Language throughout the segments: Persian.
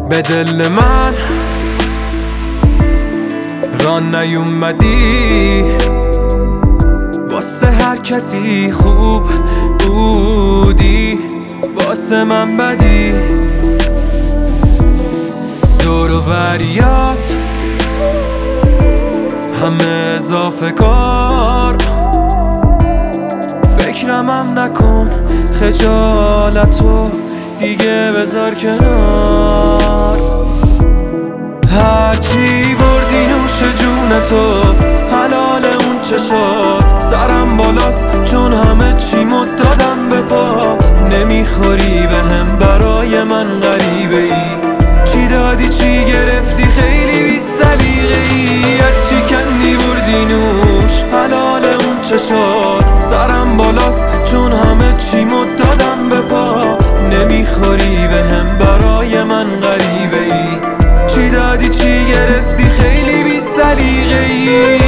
به دل من ران نیومدی، واسه هر کسی خوب بودی، واسه من بدی. دور و بریات همه اضافه کار، فکرمم نکن، خجالتو دیگه بذار کنار. هرچی بردی نوش جونتو، حلال اون چشات، سرم بالاست چون همه چیمو دادم به پات. نمیخوری بهم، برای من غریبه ای، چی دادی چی گرفتی خیلی بی سلیقه ای. هرچی کندی بردی نوش، حلال اون چشات، سرم بالاست چون همه چیمو دادم به پات. نمیخوری بهم، برای من غریبه ای، چی دادی چی گرفتی خیلی بی سلیقه ای.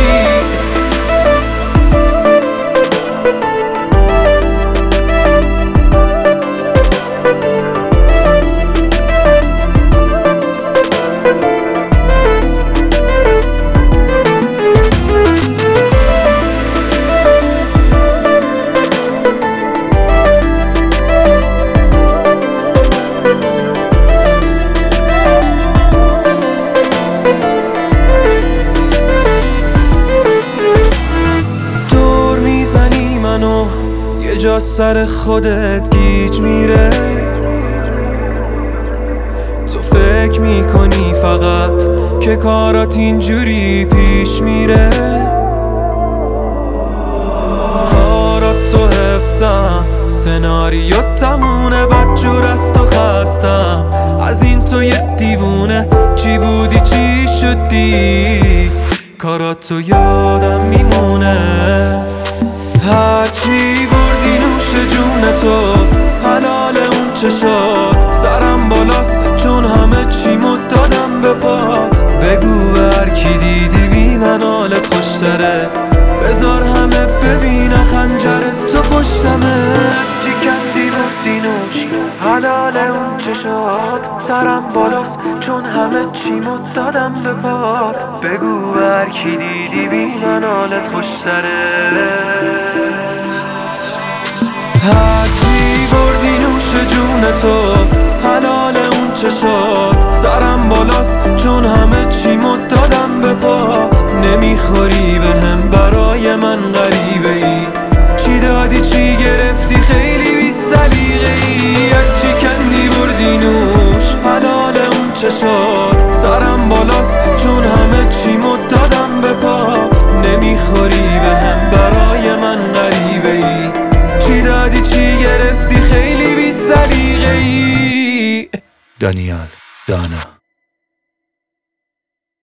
یه جا سر خودت گیج میره، تو فکر میکنی فقط که کارات اینجوری پیش میره. کارات تو حفظم، سناریو تمونه، بدجور از تو خستم، از این تو یه دیوونه، چی بودی چی شدی، کارات تو یادم میمونه. هرچی بردی نوش جونتو، حلال اون چشات، سرم بالاست چون همه چیمو دادم به پات. بگو هر کی دیدی بی من حالت خوشتره، بذار همه ببینن خنجر تو پشتمه. هرچی کندی بردی نوش، حلال اون چشات، سرم بالاست چون همه چیمو دادم به پات. بگو هر کی دیدی بی من حالت خوشتره. هرچی بردی نوش جونتو، حلال اون چشات، سرم بالاست چون همه چیمو دادم به پات. نمیخوری بهم، برای من غریبه ای، چی دادی چی گرفتی خیلی بی سلیقه ای. هرچی کندی بردی نوش، حلال اون چشات، سرم بالاست چون همه چیمو دادم به پات. نمیخوری بهم، برای من غریبه ای، چی دادی چی گرفتی خیلی بی سلیقه ای. دانیال دانا.